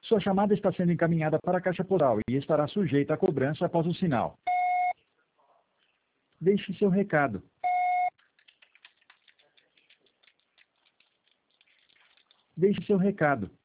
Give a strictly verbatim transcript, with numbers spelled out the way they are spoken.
Sua chamada está sendo encaminhada para a caixa postal e estará sujeita a cobrança após o sinal. Deixe seu recado. Deixe seu recado.